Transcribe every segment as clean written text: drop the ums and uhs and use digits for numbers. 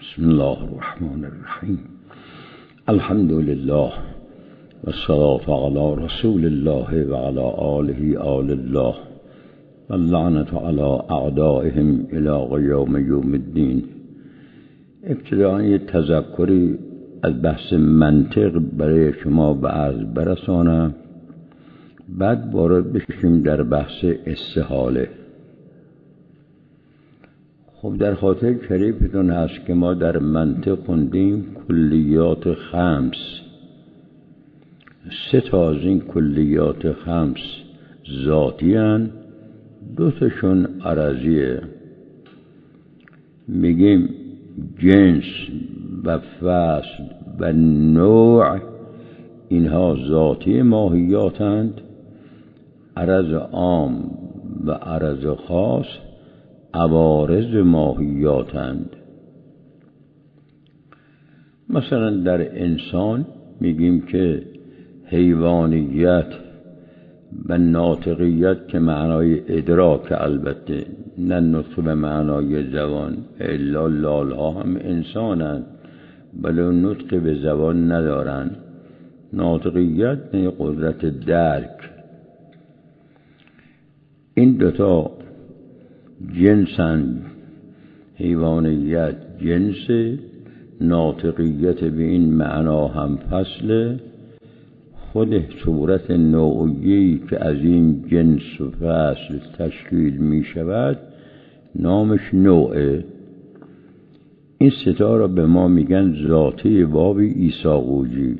بسم الله الرحمن الرحیم. الحمد لله و الصلاة علی رسول الله و علی آله آل الله و اللعنة علی اعدائهم الی قیام یوم الدین. ابتداء یه تذکری از بحث منطق برای شما به عرض برسانم، بعد وارد بشیم در بحث استحاله. خب در خاطر شریفتون هست که ما در منطق خوندیم کلیات خمس. 3 تا از این کلیات خمس ذاتی هن، 2 تاشون عرضیه. میگیم جنس و فصل و نوع، اینها ذاتی ماهیاتند. عرض عام و عرض خاص عوارض ماهیاتند. مثلا در انسان میگیم که حیوانیت و ناطقیت که معنای ادراک، البته نه نطق به معنای زبان، الا لالها هم انسانند ولی نطق به زبان ندارند. ناطقیت نه قدرت درک. این 2 تا جنسن، حیوانیت جنس، ناطقیت به این معنا هم فصله. خود صورت نوعی که از این جنس و فصل تشکیل می شود نامش نوعه. این 3 تا را به ما میگن ذاتی باب عیساقوجی.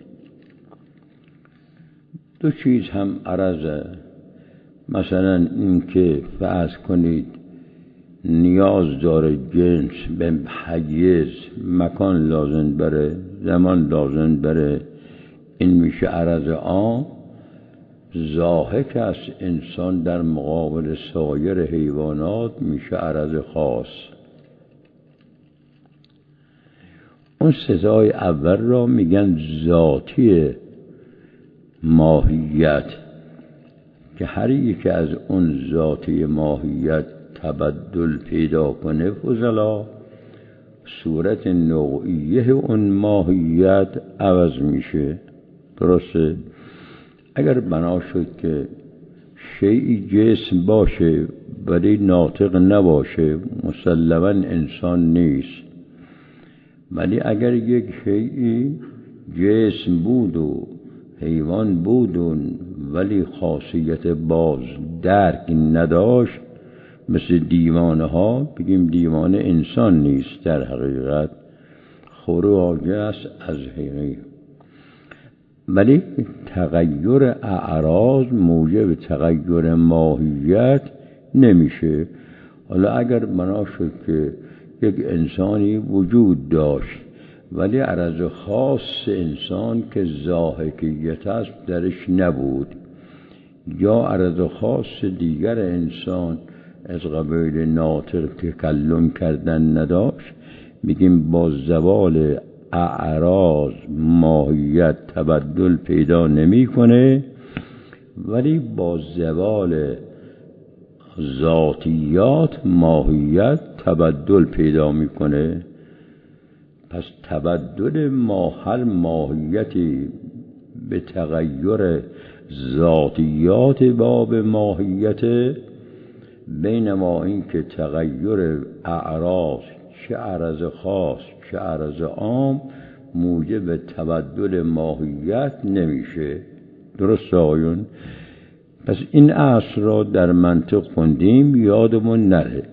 2 چیز هم عرضه. مثلا این که فرض کنید نیاز داره جنس به حیز، مکان لازم بره، زمان لازم بره، این میشه عرض عام. ضاحک است انسان در مقابل سایر حیوانات میشه عرض خاص. اون 3 تای اول را میگن ذاتی ماهیت که هر یک از اون ذاتی ماهیت تبدل پیدا کنه فضلا، صورت نوعیه اون ماهیت عوض میشه. درسته؟ اگر بنا شد که شیئی جسم باشه ولی ناطق نباشه، مسلماً انسان نیست. ولی اگر یک شیئی جسم بود و حیوان بود ولی خاصیت باز درک نداشت، مثل دیوانه ها، بگیم دیوانه انسان نیست، در حقیقت خروج است از حقیقت. ولی تغییر اعراض موجب تغییر ماهیت نمیشه. حالا اگر بنا شد که یک انسانی وجود داشت ولی عرض خاص انسان که ضاحکیت است درش نبود، یا عرض خاص دیگر انسان از قبیل ناطق تکلم کردن نداشت، میگیم با زوال اعراض ماهیت تبدل پیدا نمی کنه، ولی با زوال ذاتیات ماهیت تبدل پیدا میکنه. پس تبدل هر ماهیتی به تغییر ذاتیات باب ماهیت، بینما این که تغییر اعراض چه عرض خاص چه عرض عام موجب تبدل ماهیت نمیشه. درست آقایون؟ پس این اصل را در منطق خوندیم، یادمون نره.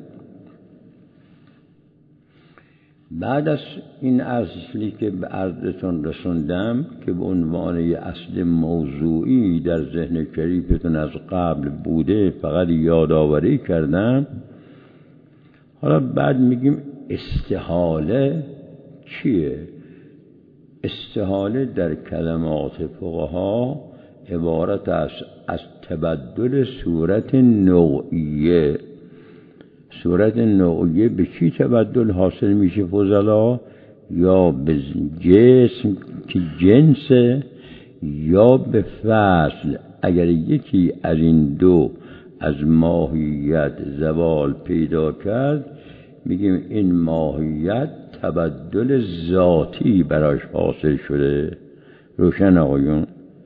بعد از این اصلی که به عرضتون رسوندم که به عنوان یه اصل موضوعی در ذهن شریفتون از قبل بوده، فقط یادآوری کردم. حالا بعد میگیم استحاله چیه؟ استحاله در کلمات فقها عبارت است از تبدل صورت نوعیه. صورت نوعیه به چی تبدل حاصل میشه فضلا؟ یا به جسم که جنسه، یا به فصل. اگر یکی از این 2 از ماهیت زوال پیدا کرد، میگیم این ماهیت تبدل ذاتی براش حاصل شده. روشن آقایون؟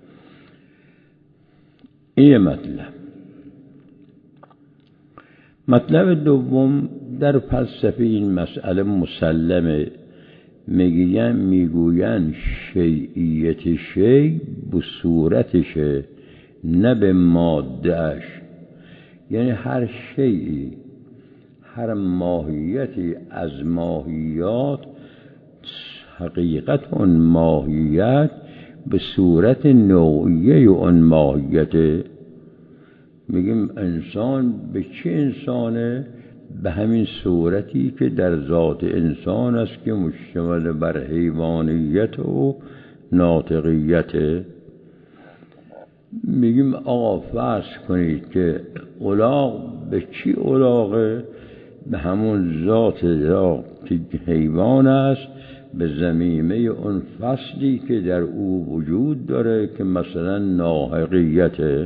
این مطلب دوم در فلسفه این مسئله مسلمه. میگوین شیعیت شیء به صورتشه نه به مادهش. یعنی هر شیعی، هر ماهیتی از ماهیات، حقیقت اون ماهیت به صورت نوعیه اون ماهیته. میگیم انسان به چه انسانه؟ به همین صورتی که در ذات انسان است که مشتمل بر حیوانیت و ناطقیت. میگیم آقا فرض کنید که الاغ به چی الاغه؟ به همون ذات که حیوان است، به ضمیمه اون فصلی که در او وجود داره که مثلا ناحقیته.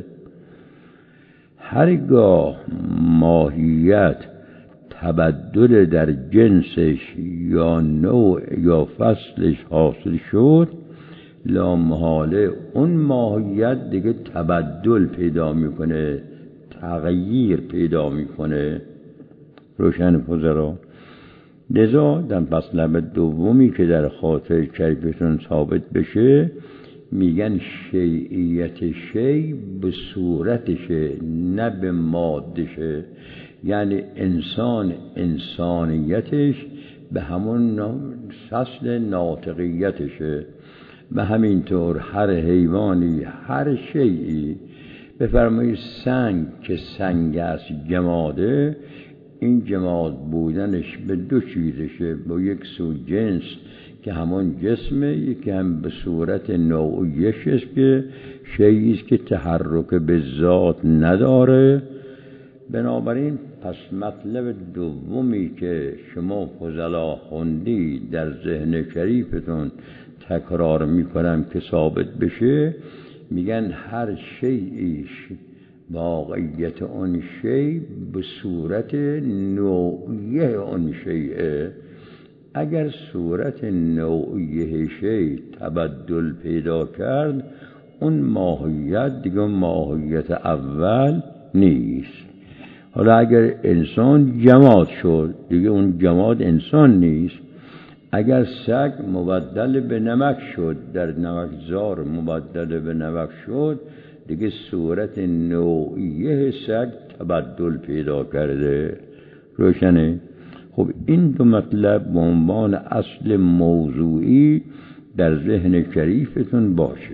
هرگاه ماهیت تبدل در جنسش یا نوع یا فصلش حاصل شد، لامحاله اون ماهیت دیگه تبدل پیدا میکنه، تغییر پیدا میکنه. روشن فضلا؟ لذا در مطلب دومی که در خاطر شریفتون ثابت بشه، میگن شیعیت شیء به صورتشه نه به مادهشه. یعنی انسان انسانیتش به همون فصل ناطقیتشه. و همینطور هر حیوانی، هر شیعی، بفرمایید سنگ که سنگ است، جماده، این جماد بودنش به دو چیزشه. با یک سو جنس که همون جسمه، یکی هم به صورت نوعیش است که شیعی است که تحرک به ذات نداره. بنابراین پس مطلب دومی که شما فضلا خوندید در ذهن شریفتون تکرار میکنم که ثابت بشه، میگن هر شیعیش واقعیت اون شیء به صورت نوعیه اون شیء. اگر صورت نوعیه شیء تبدل پیدا کرد، اون ماهیت دیگه ماهیت اول نیست. حالا اگر انسان جماد شد، دیگه اون جماد انسان نیست. اگر سگ مبدل به نمک شد، در نمکزار مبدل به نمک شد، دیگه صورت نوعیه سگ تبدل پیدا کرده. روشنه؟ خب این دو مطلب به عنوان اصل موضوعی در ذهن شریفتون باشه.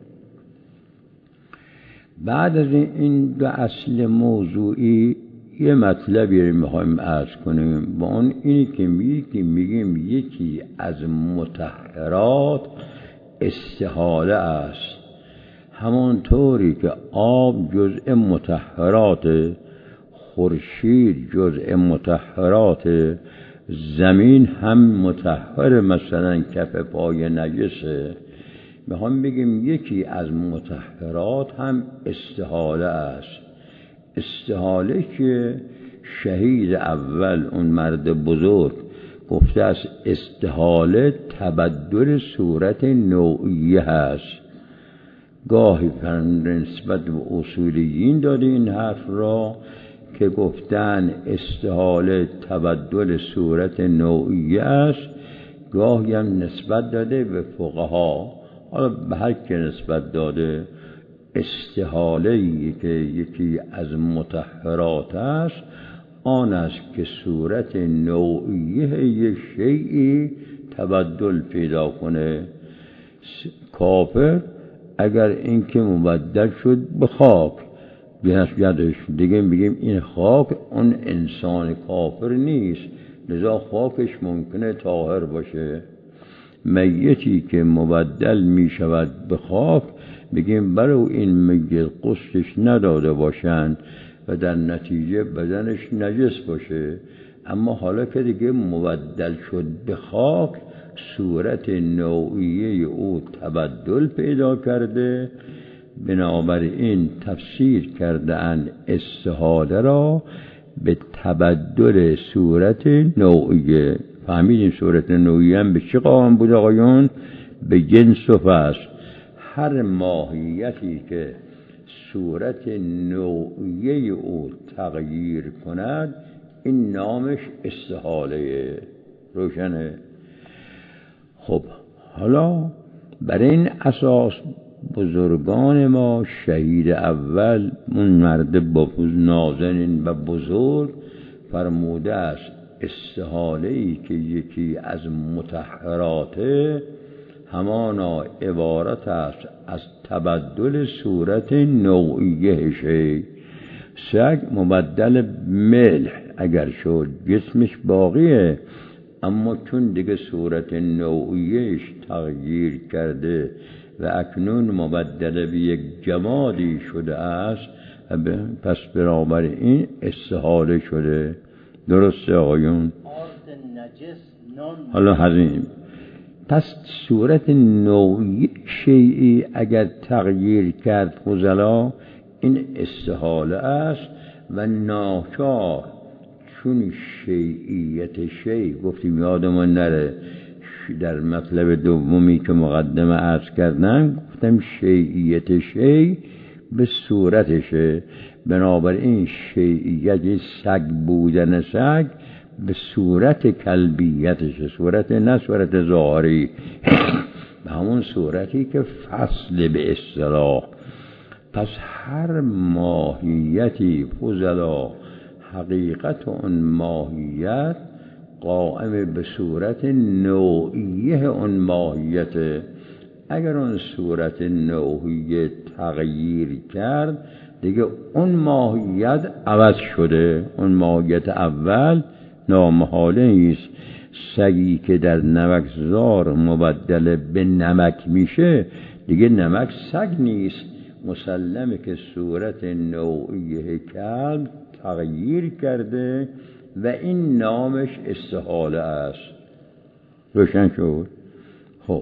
بعد از این دو اصل موضوعی یه مطلبی رو میخوایم عرض کنیم، با اون اینی که میگیم یکی از مطهرات استحاله است. همانطوری که آب جزء مطهرات، خورشید جزء مطهرات، زمین هم مطهر، مثلا کف پای نجسه. میخوام بگیم یکی از مطهرات هم استحاله است. استحاله که شهید اول، اون مرد بزرگ، گفته است استحاله تبدل صورت نوعیه هست. گاهی نسبت به اصولیین داده این حرف را که گفتن استحاله تبدل صورت نوعیه است، گاهی هم نسبت داده به فقها. حالا به هر که نسبت داده، استحاله که یکی از مطهرات است، آن است که صورت نوعیه یک شیئی تبدل پیدا کنه. کافر اگر این که مبدل شد به خاک یدش، دیگه میگیم این خاک اون انسان کافر نیست، لذا خاکش ممکنه طاهر باشه. میتی که مبدل میشود به خاک، بگیم برای این میت غسلش نداده باشند و در نتیجه بدنش نجس باشه. اما حالا که دیگه مبدل شد به خاک، صورت نوعیه او تبدل پیدا کرده. بنابراین تفسیر کرده ان استحاله را به تبدل صورت نوعیه. فهمیدیم صورت نوعیه هم به چه قائم بود آقایون؟ به جنس و فصل. هر ماهیتی که صورت نوعیه او تغییر کند این نامش استحاله. روشنه؟ خب حالا بر این اساس بزرگان ما شهید اول اون مرد با نازنین و بزرگ فرموده است استحاله‌ای که یکی از مطهراته همانا عبارت است از تبدل صورت نوعیه شی. سگ مبدل ملح اگر شد جسمش باقیه، اما چون دیگه صورت نوعیهش تغییر کرده و اکنون مبدل به یک جمادی شده است، پس بنابراین استحاله شده. درسته آقایون؟ حالا هزین پس صورت نوعی شیئی اگر تغییر کرد فضلا این استحاله است و ناچار چون شیعیت شیع گفتیم یادمان نره در مطلب دومی که مقدمه عرض کردم گفتم شیعیت شیع به صورتشه، بنابراین شیعیت سگ بودن سگ به صورت کلبیتشه، صورت نه صورت ظاهری به همون صورتی که فصل به اصطلاح. پس هر ماهیتی فضلا حقیقت اون ماهیت قائم به صورت نوعیه اون ماهیت. اگر اون صورت نوعیه تغییر کرد دیگه اون ماهیت عوض شده، اون ماهیت اول نامحاله است. سگی که در نمکزار مبدل به نمک میشه دیگه نمک سگ نیست، مسلمه که صورت نوعیه کلب تغییر کرده و این نامش استحاله است. روشن شد؟ خب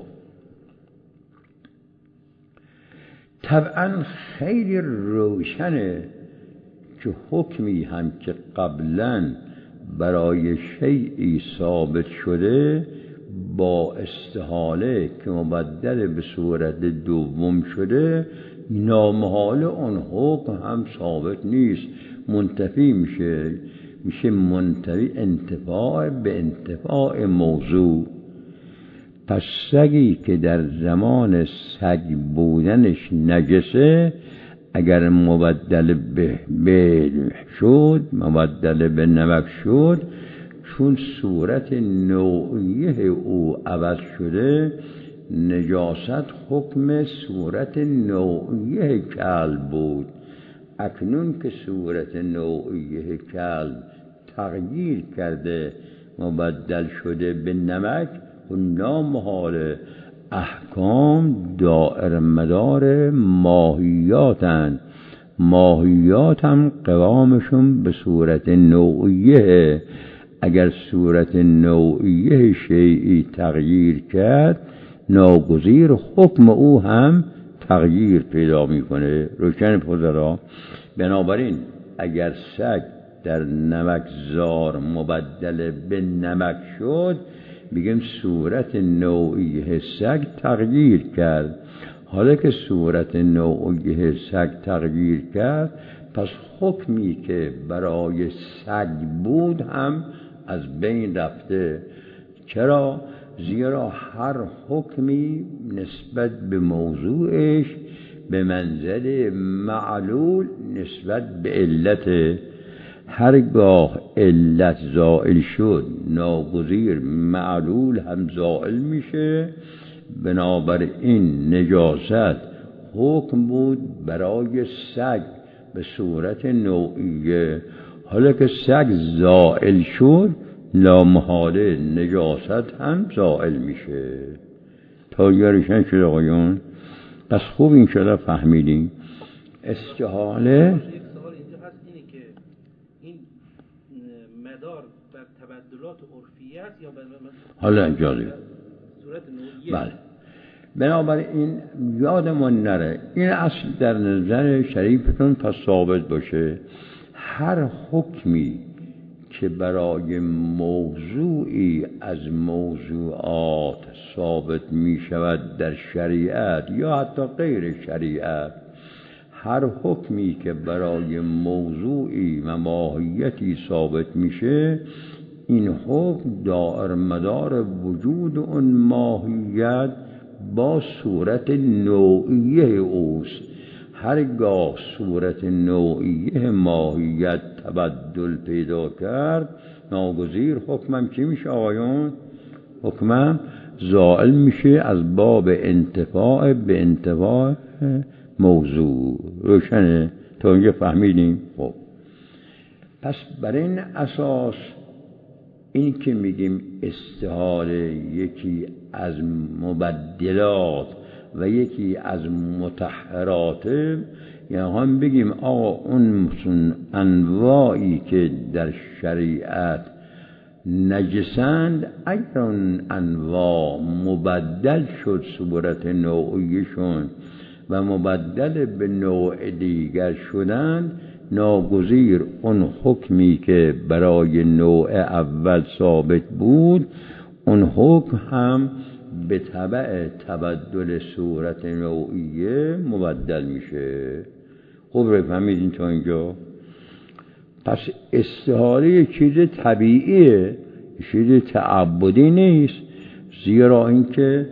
طبعا خیلی روشنه که حکمی هم که قبلا برای شیعی ثابت شده با استحاله که مبدل به صورت دوم شده نامحال اون حکم هم ثابت نیست، منتفی میشه منتفی انتفاع به انتفاع موضوع. پس سگی که در زمان سگ بودنش نجسه اگر مبدل به شد مبدل به نمک شد چون صورت نوعیه او عوض شده نجاست حکم صورت نوعیه کلب بود. اکنون که صورت نوعیه کلب تغییر کرده مبدل شده به نمک و نامحال احکام دائر مدار ماهیاتن. ماهیات هم قوامشون به صورت نوعیه. اگر صورت نوعیه شیعی تغییر کرد ناگزیر حکم او هم تغییر پیدا میکنه. روشن فضلا؟ بنابراین اگر سگ در نمکزار مبدل به نمک شد میگیم صورت نوعیه سگ تغییر کرد. حالا که صورت نوعیه سگ تغییر کرد پس حکمی که برای سگ بود هم از بین رفته. چرا؟ زیرا هر حکمی نسبت به موضوعش به منزله معلول نسبت به علت. هرگاه علت زائل شد ناگزیر معلول هم زائل میشه. بنابراین نجاست حکم بود برای سگ به صورت نوعیه. حالا که سگ زائل شد لامحاله نجاست هم زائل میشه. تا یارشن شد آقایون؟ پس خوب این شده فهمیدیم. استحاله مدار بر تبدلات عرفی است یا بر حالا اجازه صورت نوعیه؟ بله. بنابراین یادمان نره این اصل در نظر شریفتون پس ثابت باشه. هر حکمی که برای موضوعی از موضوعات ثابت می شود در شریعت یا حتی غیر شریعت، هر حکمی که برای موضوعی و ماهیتی ثابت میشه، این حکم دائر مدار وجود اون ماهیت با صورت نوعیه اوست. هرگاه صورت نوعیه ماهیت تبدل پیدا کرد، ناگزیر حکمم چی میشه آقایون؟ حکمم زائل میشه از باب انتفاع به انتفاع موضوع. روشنه؟ تا اینجا فهمیدیم؟ خب پس بر این اساس این که میگیم استحاله یکی از مبدلات و یکی از مطهرات، یعنی هم بگیم آقا اون انواعی که در شریعت نجسند، اگر اون انواع مبدل شد صورت نوعیشون و مبدل به نوع دیگر شدند، ناگزیر اون حکمی که برای نوع اول ثابت بود، اون حکم هم به تبع تبدل صورت نوعیه مبدل میشه. خوب فهمیدین تا اینجا؟ پس استحاله چیز طبیعیه، چیز تعبدی نیست، زیرا اینکه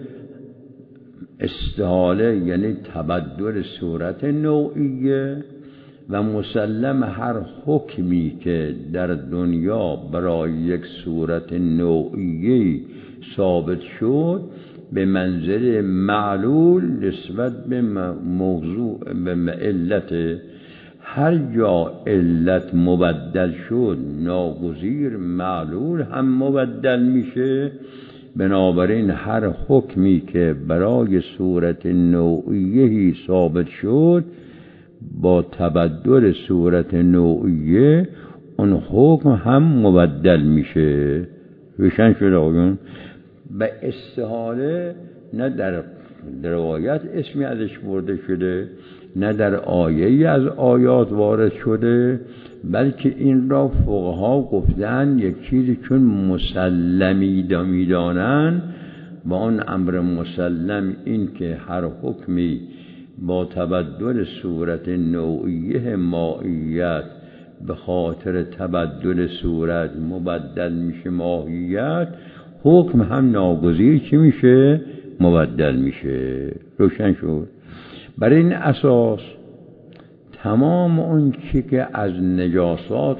استحاله یعنی تبدل صورت نوعیه و مسلم هر حکمی که در دنیا برای یک صورت نوعیه ثابت شد به منزله معلول نسبت به موضوع به علت. هر جا علت مبدل شد ناگزیر معلول هم مبدل میشه. بنابراین هر حکمی که برای صورت نوعیهی ثابت شد با تبدل صورت نوعیه اون حکم هم مبدل میشه. روشن شد آقایون؟ به استحاله نه در روایت اسمی ازش برده شده، نه در آیه‌ای از آیات وارد شده، بلکه این را فقها گفتن یک چیزی چون مسلمی میدانن، با آن امر مسلم این که هر حکمی با تبدل صورت نوعیه ماهیت به خاطر تبدل صورت مبدل میشه ماهیت، حکم هم ناگزیر چی میشه؟ مبدل میشه. روشن شد؟ برای این اساس تمام اون چی که از نجاسات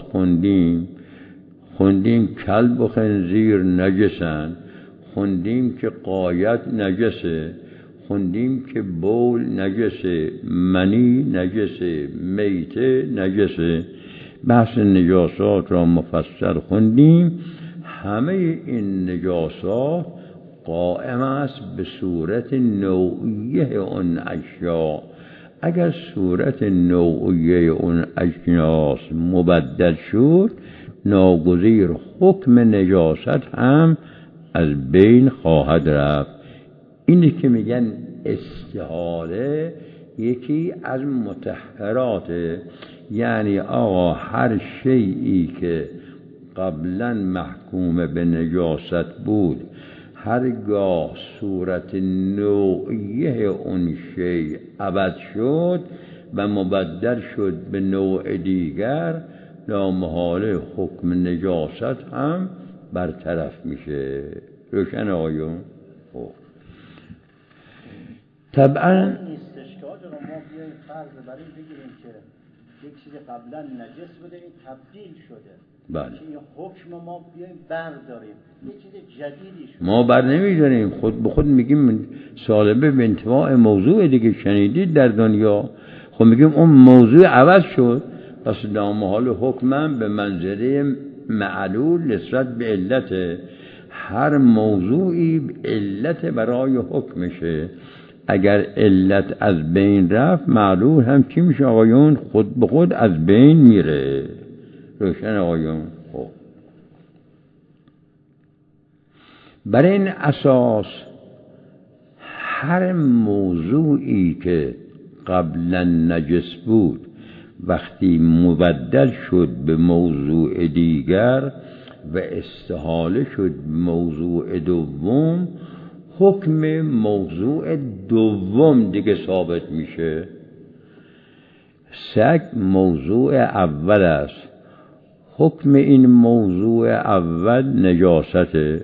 خوندیم کلب و خنزیر نجسن، خوندیم که غایت نجسه، خوندیم که بول نجسه، منی نجسه، میته نجسه، بحث نجاسات را مفصل خوندیم. همه این نجاسات قائم است به صورت نوعیه اون اشیاء. اگر صورت نوعیه اون اجناس مبدل شد، ناگزیر حکم نجاست هم از بین خواهد رفت. اینی که میگن استحاله یکی از مطهراته، یعنی آقا هر شیئی که قبلا محکوم به نجاست بود، هرگاه صورت نوعیه اون شیء عوض شد و مبدل شد به نوع دیگر، لامحاله حکم نجاست هم برطرف میشه. روشن آقایون؟ طبعا نیستش که آجا ما بیاییم فرض برای بگیریم که یک چیزی قبلا نجس بوده این تبدیل شده، بله، که این حکم ما بیاییم برداریم یک چیز جدیدی شده. ما بر نمیداریم، خود به خود میگیم سالبه به انتفاع موضوع دیگه شنیدید در دنیا. خب میگیم اون موضوع عوض شد، پس لامحال حکمم به منزله معلول نسبت به علت. هر موضوعی علت برای حکمشه. اگر علت از بین رفت، معلول هم چی میشه آقایون؟ خود به خود از بین میره. روشن آقایون؟ خب برای این اساس هر موضوعی که قبلا نجس بود وقتی مبدل شد به موضوع دیگر و استحاله شد به موضوع دوم، حکم موضوع دوم دیگه ثابت میشه. سگ موضوع اول است، حکم این موضوع اول نجاسته.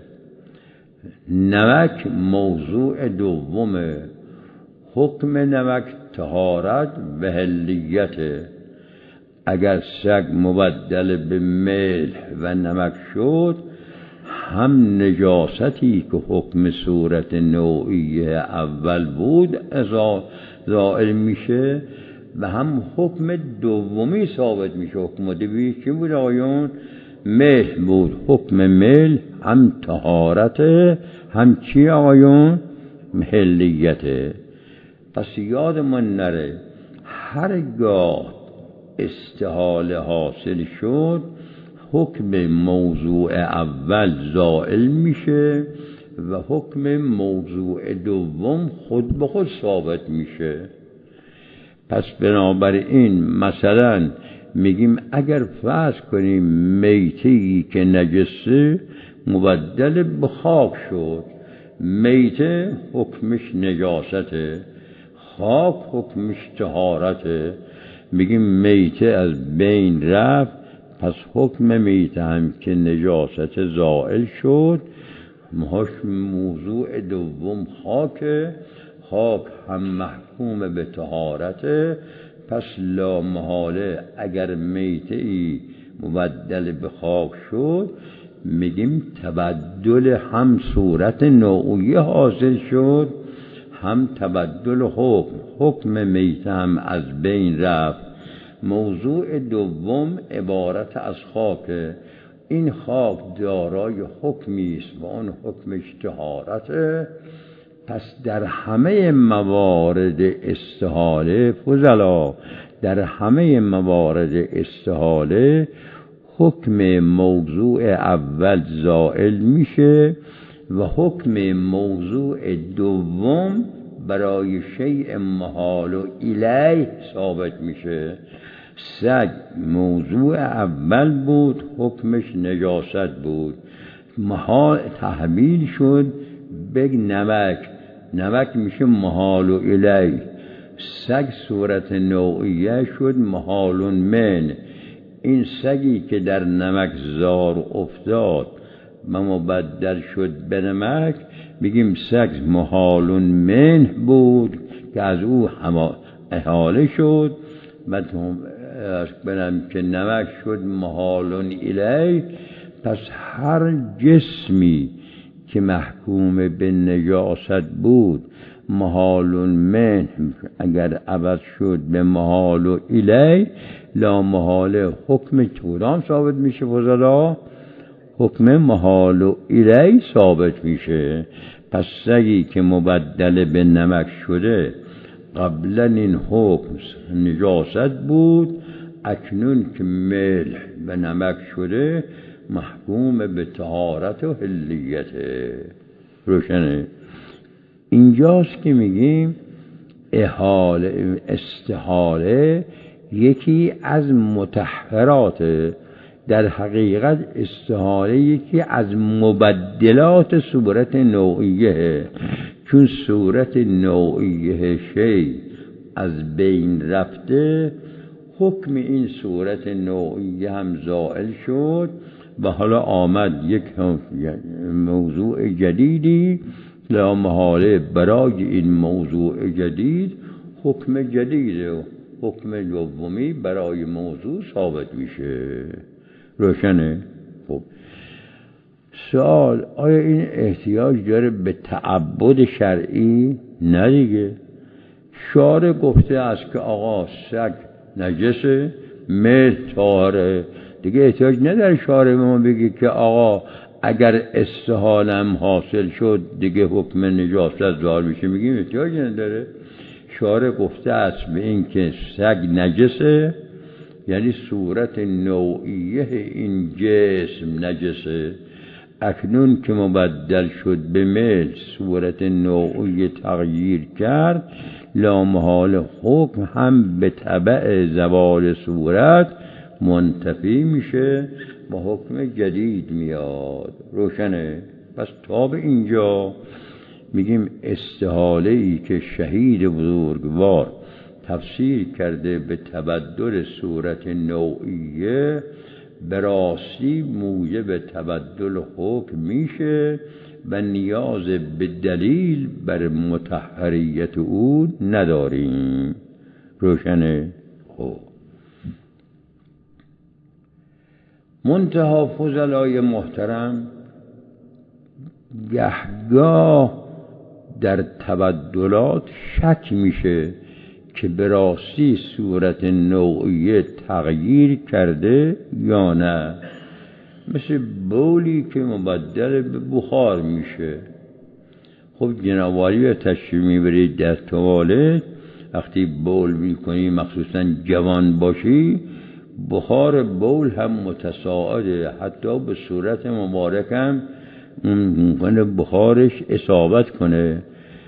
نمک موضوع دومه، حکم نمک طهارت و حلیته. اگر سگ مبدل به ملح و نمک شد، هم نجاستی که حکم صورت نوعیه اول بود زائل میشه و هم حکم دومی ثابت میشه. حکم دومی چی بود آقایون؟ ملح بود. حکم ملح هم طهارته، هم چی آقایون؟ حلیته. پس یادمون نره هرگاه استحاله حاصل شد، حکم موضوع اول زائل میشه و حکم موضوع دوم خود به خود ثابت میشه. پس بنابراین مثلا میگیم اگر فرض کنیم میته‌ای که نجسه مبدل به خاک شد، میته حکمش نجاسته، خاک حکمش طهارته، میگیم میته از بین رفت، پس حکم میته هم که نجاست زائل شد. موضوع دوم خاکه، خاک هم محکوم به طهارته. پس لا محاله اگر میته‌ای مبدل به خاک شد، میگیم تبدل هم صورت نوعیه حاصل شد، هم تبدل حکم میته هم از بین رفت. موضوع دوم عبارت از خاکه، این خاک دارای حکمی است و اون حکمش طهارته. پس در همه موارد استحاله فضلا، در همه موارد استحاله حکم موضوع اول زائل میشه و حکم موضوع دوم برای شیء محال و الیه ثابت میشه. سگ موضوع اول بود، حکمش نجاست بود، محال تحمیل شد به نمک، نمک میشه محال و الیه. سگ صورت نوعیه شد محال من. این سگی که در نمک زار افتاد و مبدل شد به نمک، میگیم سگ محال من بود که از او احاله شد و بنام که نمک شد محال الیه. پس هر جسمی که محکوم به نجاست بود محال من اگر عوض شد به محال و الیه، لا محاله حکم کدام ثابت میشه فضلا؟ حکم محال و الیه ثابت میشه. پس سگی که مبدل به نمک شده قبلا این حکم نجاست بود، اکنون که ملح به نمک شده محکوم به طهارت و حلیته. روشنه؟ اینجاست که میگیم استحاله یکی از مطهرات، در حقیقت استحاله یکی از مبدلات صورت نوعیه، چون صورت نوعیه شی از بین رفته، حکم این صورت نوعیه هم زائل شد و حالا آمد یک موضوع جدیدی. لا محاله برای این موضوع جدید حکم جدیده و حکم دومی برای موضوع ثابت میشه. روشنه؟ خب سوال، آیا این احتیاج داره به تعبد شرعی؟ نه دیگه. شارع گفته است که آقا سگ نجسه، ملح طاهره، دیگه احتیاج نداره شارع ما بگه که آقا اگر استحالم حاصل شد دیگه حکم نجاست ظاهر میشه. میگیم احتیاج نداره. شارع گفته است به این که سگ نجسه، یعنی صورت نوعیه این جسم نجسه. اکنون که مبدل شد به ملح، صورت نوعی تغییر کرد، لامحال حکم هم به تبع زوال صورت منتفی میشه با حکم جدید میاد. روشنه؟ پس تا به اینجا میگیم استحاله ای که شهید بزرگوار تفسیر کرده به تبدل صورت نوعیه به راستی موجب تبدل حکم میشه و نیاز به دلیل بر مطهریت او نداریم. روشنه؟ خب منتها فضلای محترم گهگاه در تبدلات شک میشه که به راستی صورت نوعیه تغییر کرده یا نه. مثل بولی که مبدل به بخار میشه. خب جنابعالی تشریف میبرید در توالت، وقتی بول میکنی مخصوصا جوان باشی، بخار بول هم متصاعده، حتی به صورت مبارکم ممکنه بخارش اصابت کنه.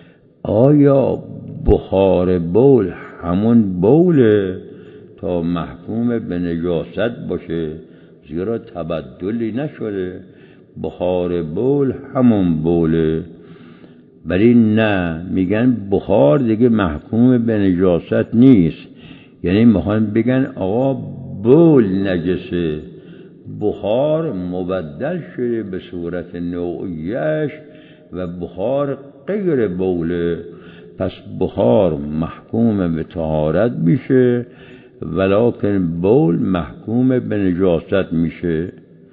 آیا بخار بول همون بوله تا محکوم به نجاست باشه؟ زیرا تبدلی نشده، بخار بول همون بوله. ولی نه، میگن بخار دیگه محکوم به نجاست نیست. یعنی میخوان بگن آقا بول نجسه، بخار مبدل شده به صورت نوعیش و بخار غیر بوله. پس بخار محکوم به طهارت میشه ولکن بول محکوم به نجاست میشه.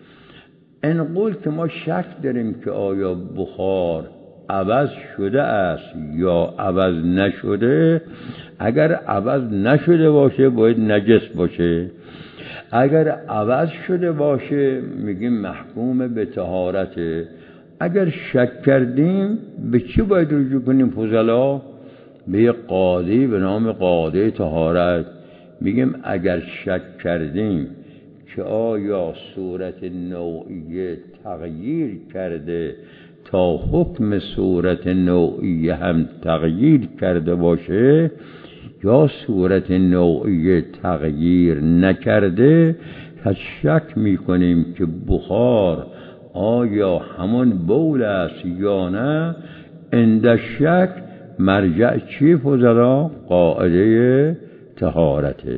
انقول که ما شک داریم که آیا بخار عوض شده است یا عوض نشده. اگر عوض نشده باشه باید نجس باشه، اگر عوض شده باشه میگیم محکوم به طهارته. اگر شک کردیم به چی باید رجوع کنیم فضلا؟ به یک قاضی به نام قاضی طهارت. میگیم اگر شک کردیم که آیا صورت نوعیه تغییر کرده تا حکم صورت نوعیه هم تغییر کرده باشه یا صورت نوعیه تغییر نکرده، پس شک میکنیم که بخار آیا همون بول است یا نه. عند شک مرجع چی فضلا؟ قاعده طهارته.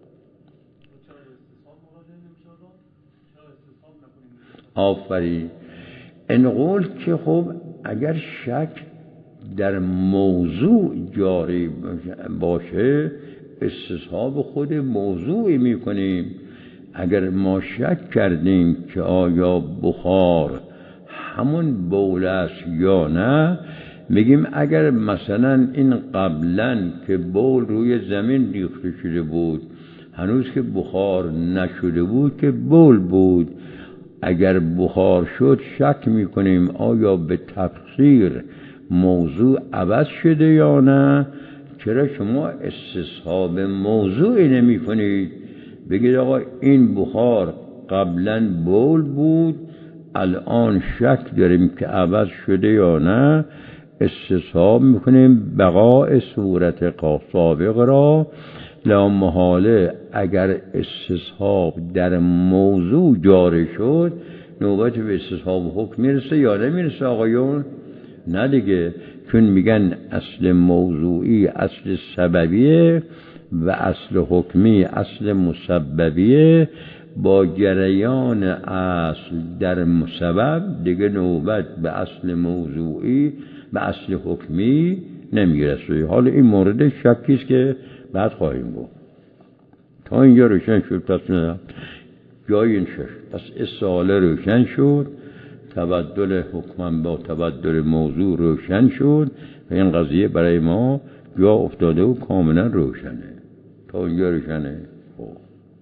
آفرین. انقول که خب اگر شک در موضوع جاری باشه استصحاب خود موضوعی میکنیم. اگر ما شک کردیم که آیا بخار همون بول است یا نه، میگیم اگر مثلا این قبلا که بول روی زمین ریخته شده بود هنوز که بخار نشده بود که بول بود، اگر بخار شد شک میکنیم آیا به تفسیر موضوع عوض شده یا نه. چرا شما استصحاب موضوعی نمی کنید؟ بگید آقا این بخار قبلا بول بود، الان شک داریم که عوض شده یا نه. استصحاب میکنیم بقاء صورت سابق را. لا محاله اگر استصحاب در موضوع جاری شد نوبت به استصحاب حکم میرسه یا نمیرسه آقایون؟ نه دیگه، چون میگن اصل موضوعی اصل سببیه و اصل حکمی اصل مسببیه. با جریان اصل در سبب دیگه نوبت به اصل موضوعی به اصل حکمی نمیرسه. حالا این مورد شکیست که بعد خواهیم گفت. تا اینجا روشن شد؟ پس نه جای این شد. پس استحاله روشن شد، تبدل حکم با تبدل موضوع روشن شد و این قضیه برای ما جا افتاده و کاملا روشنه. تا اینجا روشنه. خب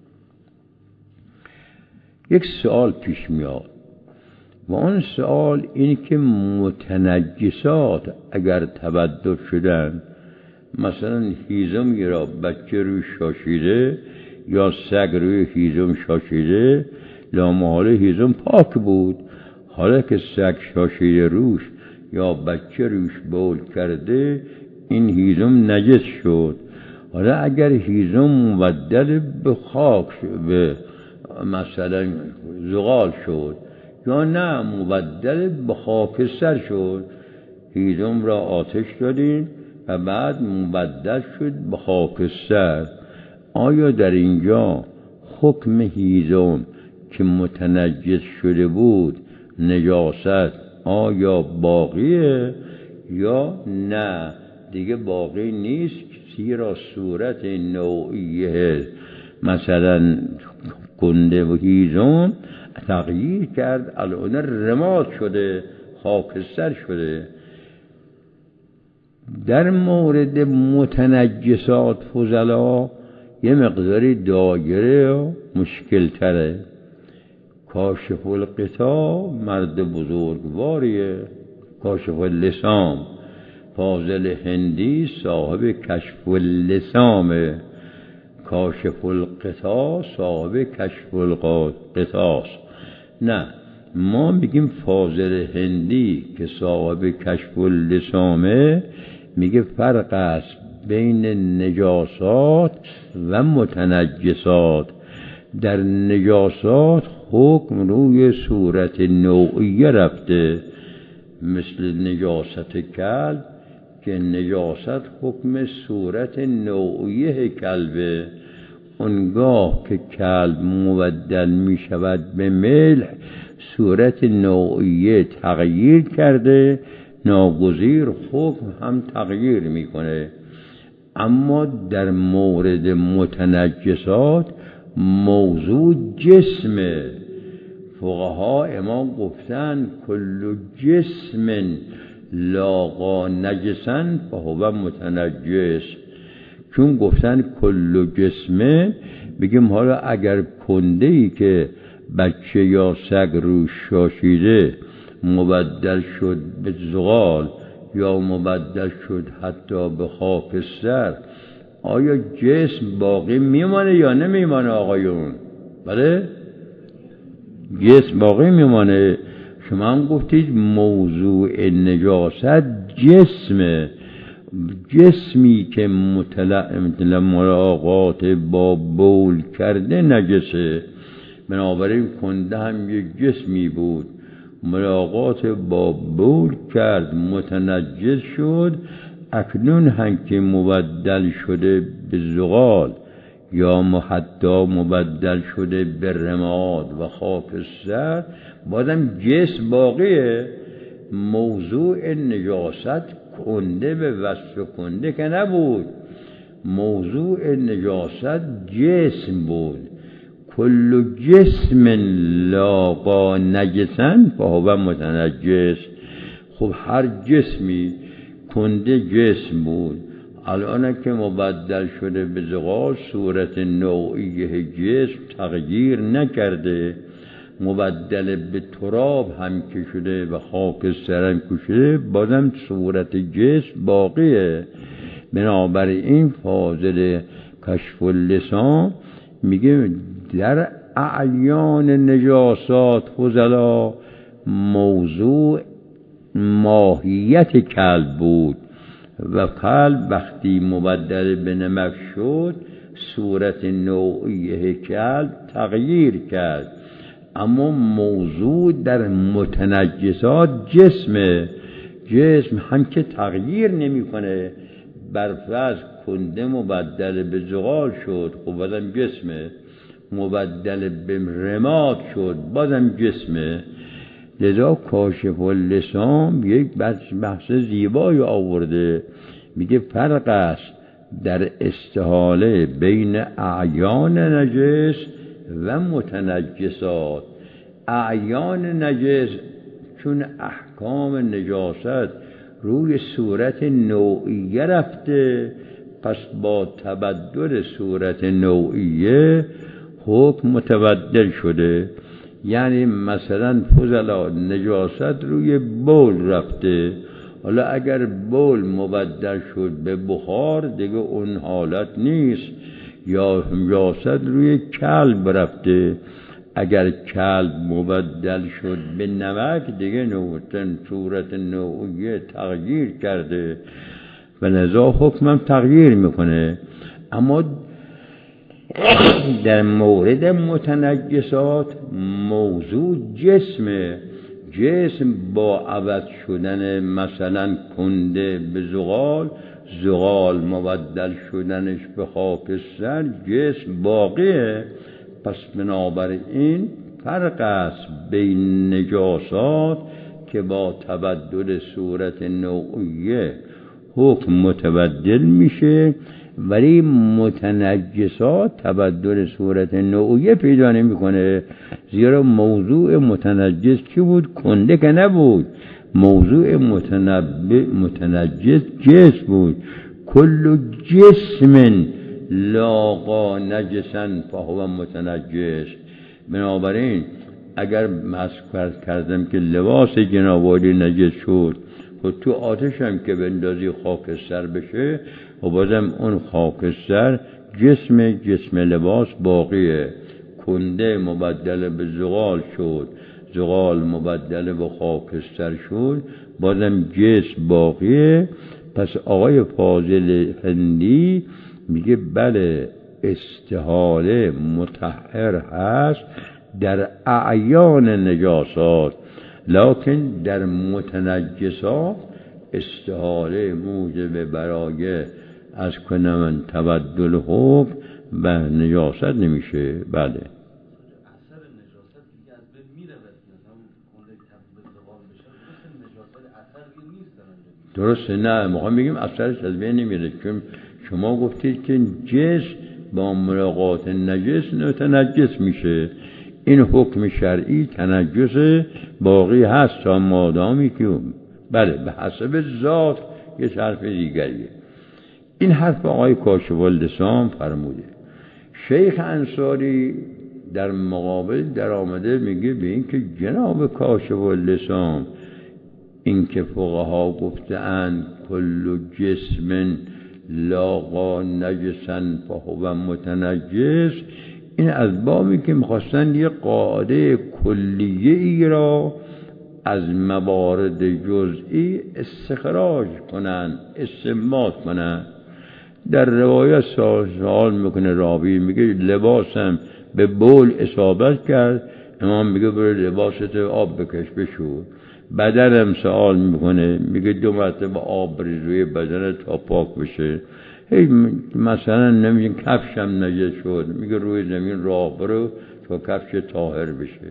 یک سوال پیش میاد و اون سوال این که متنجسات اگر تبدل شدن، مثلا هیزمی را بچه روی شاشیده یا سگ روی هیزم شاشیده، لامحاله هیزم پاک بود، حالا که سگ شاشیده روش یا بچه روش بول کرده، این هیزم نجس شد. حالا اگر هیزم مبدل به خاک به مثلا زغال شد یا نه مبدل به خاکستر شد، هیزم را آتش دادین و بعد مبدل شد به خاکستر، آیا در اینجا حکم هیزم که متنجس شده بود نجاست آیا باقیه یا نه دیگه باقی نیست؟ زیرا صورت نوعیه مثلا کنده و هیزم تغییر کرد، الان رماد شده، خاکستر شده. در مورد متنجسات فضلا یه مقداری دایره و مشکل تره. کاشف القطا مرد بزرگواریه، کاشف اللسام. فاضل هندی صاحب کشف اللسامه، کاشف القطا صاحب کشف القطاست. نه، ما میگیم فاضل هندی که صاحب کشف اللسامه میگه فرق است بین نجاسات و متنجسات. در نجاسات حکم روی صورت نوعیه رفته، مثل نجاست کلب که نجاست حکم صورت نوعیه کلبه. اونگاه که کلب مبدل می شود به ملح، صورت نوعیه تغییر کرده، ناگزیر حکم هم تغییر میکنه. اما در مورد متنجسات موضوع جسمه. فقها ما گفتن کل جسم لاقا نجسن فهو متنجس. چون گفتن کل جسمه، بگیم حالا اگر کنده ای که بچه یا سگ روش شاشیده مبدل شد به زغال یا مبدل شد حتی به خاکستر، آیا جسم باقی میمانه یا نمیمانه آقایون؟ بله؟ جسم باقی میمانه. شما هم گفتید موضوع نجاست جسمه، جسمی که ملاقات با بول کرده نجسه. بنابراین کنده هم یک جسمی بود، ملاقات با بول کرد متنجس شد. اکنون هم که مبدل شده به زغال یا حتی مبدل شده به رماد و خاکستر، بازم جسم باقیه. موضوع نجاست کنده به وصف کنده که نبود، موضوع نجاست جسم بود. کل جسم لاقا نجسن فهو متنجس. خب هر جسمی کنده جسم بود، الان که مبدل شده به زغال صورت نوعیه جسم تغییر نکرده، مبدل به تراب هم که شده و خاکستر هم که شده، بازم صورت جسم باقیه. بنابراین فاضل کشف اللسان میگه در اعیان نجاسات فضلا موضوع ماهیت کلب بود و کلب وقتی مبدل به نمک شد صورت نوعیه کلب تغییر کرد. اما موضوع در متنجسات جسمه، جسم هم که تغییر نمی کنه. برفرض کنده مبدل به زغال شد، خب بازم جسمه. مبدل به رماد شد، بازم جسمه. لذا کاشف اللسان یک بحث زیبایی آورده، میگه فرق است در استحاله بین اعیان نجس و متنجسات. اعیان نجس چون احکام نجاست روی صورت نوعیه رفته، پس با تبدل صورت نوعیه حکم متبدل شده. یعنی مثلا فضلا نجاست روی بول رفته، حالا اگر بول مبدل شد به بخار دیگه اون حالت نیست. یا نجاست روی کلب رفته، اگر کلب مبدل شد به نمک دیگه صورت نوعیه تغییر کرده. و لذا حکمم تغییر میکنه. اما در مورد متنجسات موضوع جسمه. جسم با عوض شدن مثلا کنده به زغال، زغال مبدل شدنش به خاکستر، جسم باقیه. پس بنابراین فرق است بین نجاسات که با تبدل صورت نوعیه حکم متبدل میشه، ولی متنجسات تبدل صورت نوعیه پیدا نمیکنه. زیرا موضوع متنجس چی بود؟ کنده که نبود. موضوع متنجس جسم بود. کل جسم لاقا نجسا فهو متنجس. بنابراین اگر مسکر کردم که لباس جنابالی نجس شد، خود تو آتش هم که بندازی خاکستر بشه و بازم اون خاکستر جسم لباس باقیه. کنده مبدل به زغال شد، زغال مبدل به خاکستر شد، بازم جسم باقیه. پس آقای فاضل هندی میگه بله استحاله مطهر هست در اعیان نجاسات، لکن در متنجسات استحاله موجب برای از کنم تبدل حکم و نجاست نمیشه. بله اثر نجاست دیگه از بین میره و مثلا کنده تبدیل به زغال بشه، نجاست اثر نیست. درسته، نه میخوام بگیم اثرش از بین نمیره، چون شما گفتید که جسم با ملاقات نجس متنجس میشه. این حکم شرعی تنجس باقی هست تا مادامی که بله به حسب ذات یه حرف دیگریه. این حرف آقای کاشف اللسان فرموده. شیخ انصاری در مقابل در آمده میگه به این که جناب کاشف اللسان، این که فقها گفتند کل جسم لاقا نجسا فهو متنجس، این از بابی که میخواستن یه قاعده کلیه ای را از موارد جزئی استخراج کنن، استنباط کنن. در روایت سوال میکنه راوی، میگه لباسم به بول اصابت کرد، امام میگه برو لباست آب بکش بشور. بدنم سوال میکنه، میگه 2 مرتبه آب بریز روی بدن تا پاک بشه. مثلا نمیگه کفشم نجس شد، میگه روی زمین راه برو تا کفش طاهر بشه.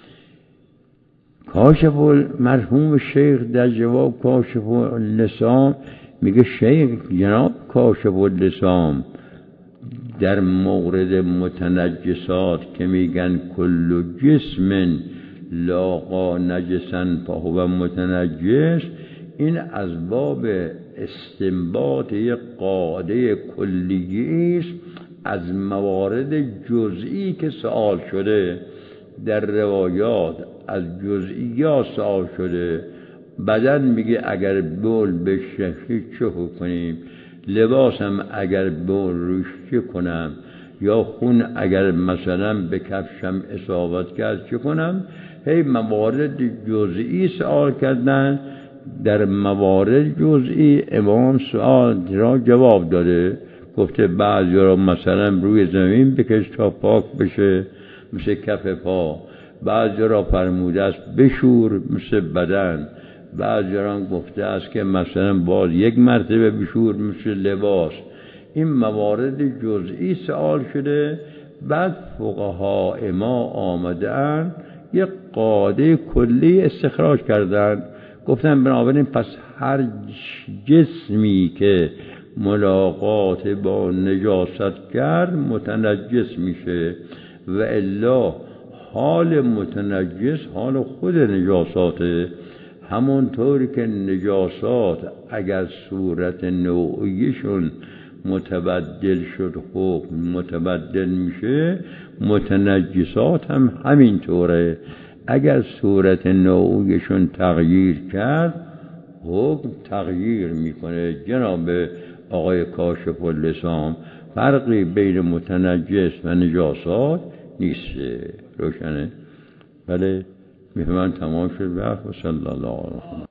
کاشف مرحوم شیخ در جواب کاشف اللسان میگه شیخ جناب کاشف اللسان در مورد متنجسات که میگن کل جسم لاقا نجسا فهو متنجس، این از باب استنباط یک قاعده کلیه است از موارد جزئی که سوال شده. در روایات از جزئیات سوال شده. بدن میگه اگر بول بشه چه کنیم، لباسم اگر بول روش چه کنم، یا خون اگر مثلا به کفشم اصابت کرد چه کنم. موارد جزئی سوال کردن. در موارد جزئی امام سوال را جواب داده، گفته بعضی را مثلا روی زمین بکش تا پاک بشه مثل کف پا، بعضی را فرموده است بشور مثل بدن، بعضی را گفته است که مثلا باز 1 مرتبه بشور مثل لباس. این موارد جزئی سوال شده. بعد فقها ما آمدن یک قاعده کلی استخراج کردن، گفتن بنابراین پس هر جسمی که ملاقات با نجاست کرد متنجس میشه، و الا حال متنجس حال خود نجاساته. همونطوری که نجاسات اگر صورت نوعیشون متبدل شد حکم متبدل میشه، متنجسات هم همینطوره. اگر صورت نوعیشون تغییر کرد حکم تغییر میکنه. جناب آقای کاشف اللسان فرقی بین متنجس و نجاسات نیست. روشنه؟ بله میفهمن. تمام شد. و صلی الله علیه و